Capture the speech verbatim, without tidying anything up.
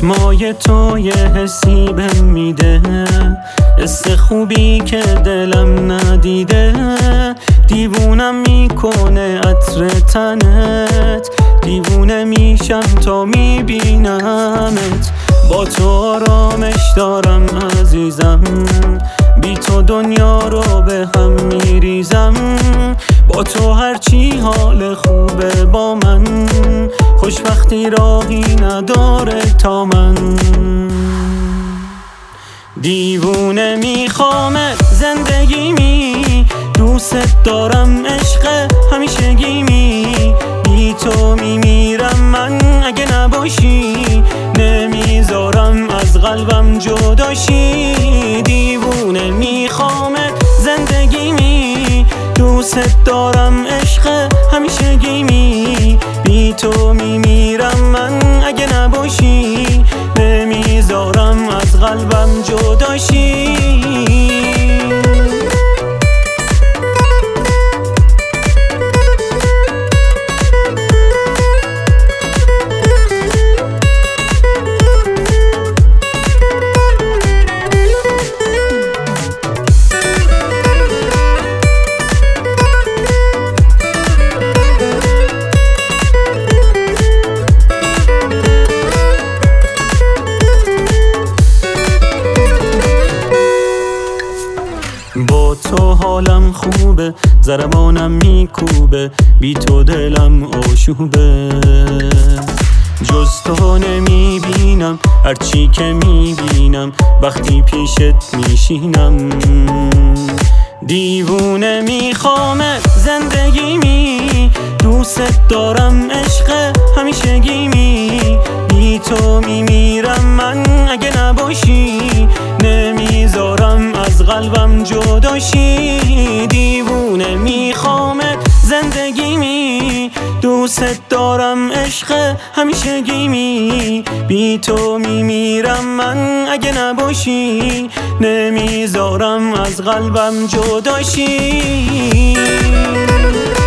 چشمای تو یه حسی بهم میده، حس خوبی که دلم ندیده. دیوونم میکنه عطر تنت، دیوونه میشم تا میبینمت. با تو آرامش دارم عزیزم، بی تو دنیا رو به هم میریزم. با تو هرچی حال خوبه با من، خوشبختی راهی نداره تا من. دیوونه میخوامت زندگیمی، دوست دارم عشق همیشگیمی. بی تو میمیرم من اگه نباشی، نمیذارم از قلبم جداشی. دیوونه میخوامت زندگیمی، دوست دارم عشق همیشگیمی. بی تو میمیرم من اگه نباشی، نمیذارم از قلبم جداشی. با تو حالم خوبه، ضربانم میکوبه. بی تو دلم آشوبه، جز تو نمیبینم هرچی که میبینم وقتی پیشت میشینم. دیوونه میخوامت زندگیمی، دوست دارم عشق همیشگیمی. بی تو میمیرم من اگه نباشی، نمیذارم از قلبم جداشی. دیوونه میخوامت زندگیمی، دوست دارم عشق همیشگیمی. بی تو میمیرم من اگه نباشی، نمیذارم از قلبم جداشی.